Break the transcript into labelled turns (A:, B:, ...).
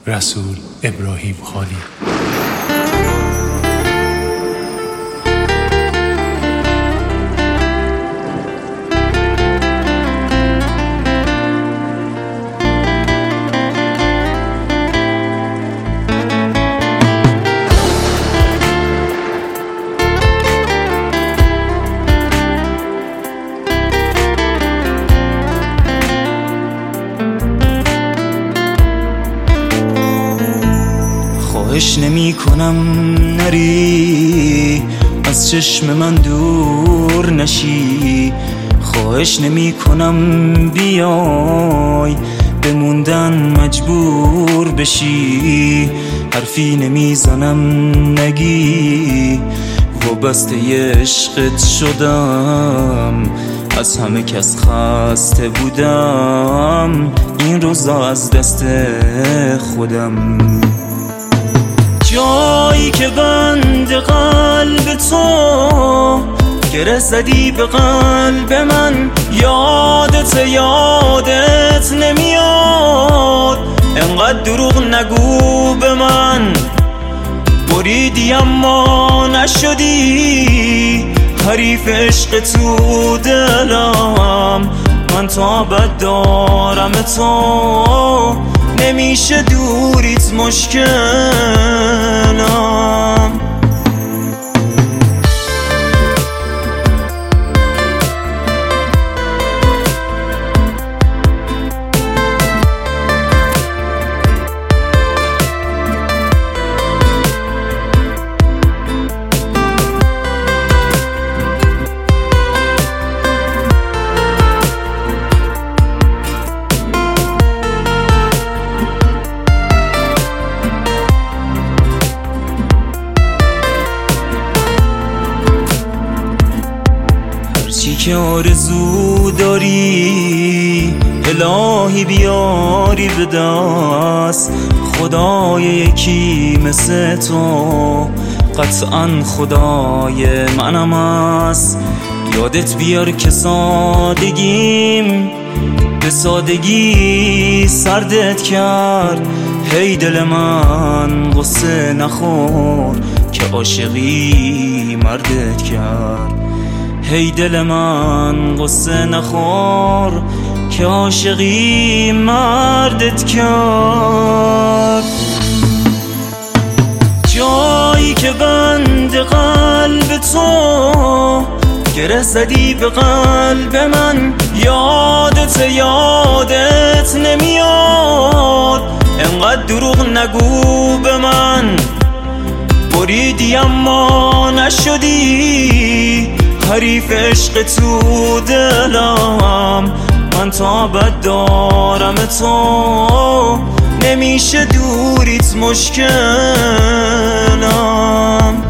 A: رسول ابراهیم خانی.
B: خواهش نمی کنم نری از چشم من دور نشی، خواهش نمی کنم بیای بموندن مجبور بشی، حرفی نمی زنم نگی وابسته عشقت شدم، از همه کس خسته بودم این روزا از دست خودم. جایی که بند قلب تو گره زدی به قلب من، یادت نمیاد، انقدر دروغ نگو به من، بریدی اما نشدی حریف عشق تو دلم، من تا ابد دارم تو، نمیشه دوریت مشکلم. هرچی که آرزو داری الهی بیاری به دست، خدای یکی مثل تو قطعا خدای منم است. یادت بیار که سادگیم به سادگی سردت کرد، هی دل من غصه نخور که عاشقی مردت کرد، هی دل من غصه نخور که عاشقی مردت کرد. جایی که بند قلب تو گره زدی به قلب من، یادت نمیاد، انقدر دروغ نگو به من، بریدی اما نشدی حریف عشق تو دلم، من تا ابد دارم تو، نمیشه دوریت مشکلم.